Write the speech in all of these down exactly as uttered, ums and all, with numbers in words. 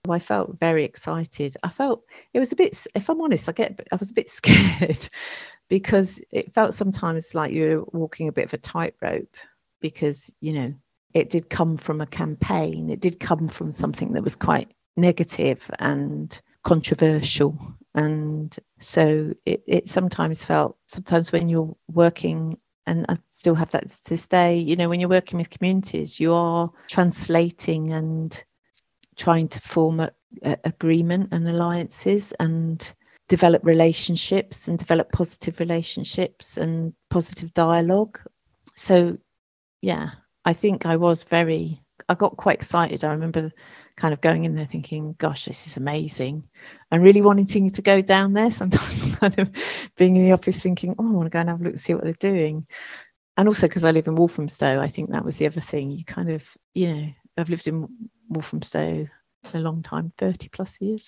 I felt very excited. I felt it was a bit, if I'm honest, I get, I was a bit scared because it felt sometimes like you were walking a bit of a tightrope because, you know, it did come from a campaign. It did come from something that was quite negative and controversial. And so it, it sometimes felt, sometimes when you're working, and I still have that to this day, you know, when you're working with communities, you are translating and trying to form a, a agreement and alliances and develop relationships and develop positive relationships and positive dialogue. So, yeah, I think I was very, I got quite excited. I remember kind of going in there thinking, gosh, this is amazing. And really wanting to go down there, sometimes kind of being in the office thinking, oh, I want to go and have a look and see what they're doing. And also because I live in Walthamstow, I think that was the other thing. You kind of, you know, I've lived in Walthamstow a long time, thirty plus years.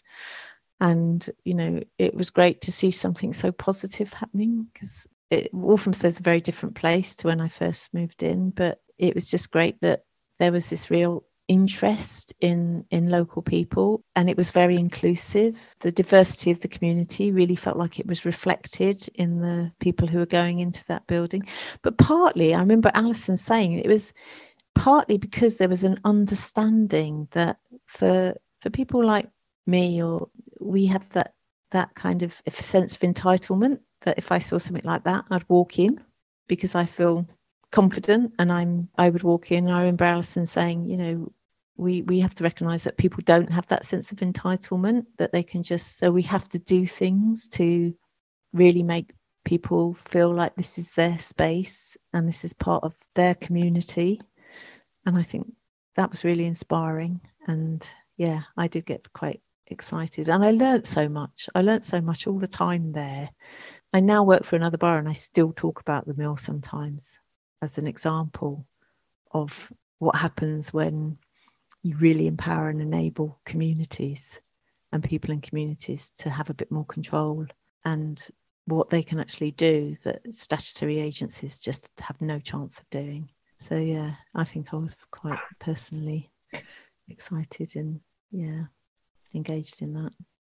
And, you know, it was great to see something so positive happening because Walthamstow is a very different place to when I first moved in. But it was just great that there was this real interest in in local people, and it was very inclusive. The diversity of the community really felt like it was reflected in the people who were going into that building. But partly, I remember Alison saying it was partly because there was an understanding that for for people like me, or we have that that kind of sense of entitlement that if I saw something like that, I'd walk in because I feel confident, and I'm I would walk in. And I remember Alison saying, you know, we we have to recognize that people don't have that sense of entitlement, that they can just, so we have to do things to really make people feel like this is their space and this is part of their community. And I think that was really inspiring. And yeah, I did get quite excited, and I learned so much. I learned so much all the time there. I now work for another borough and I still talk about the mill sometimes as an example of what happens when you really empower and enable communities and people in communities to have a bit more control, and what they can actually do that statutory agencies just have no chance of doing. So yeah, I think I was quite personally excited and yeah, engaged in that.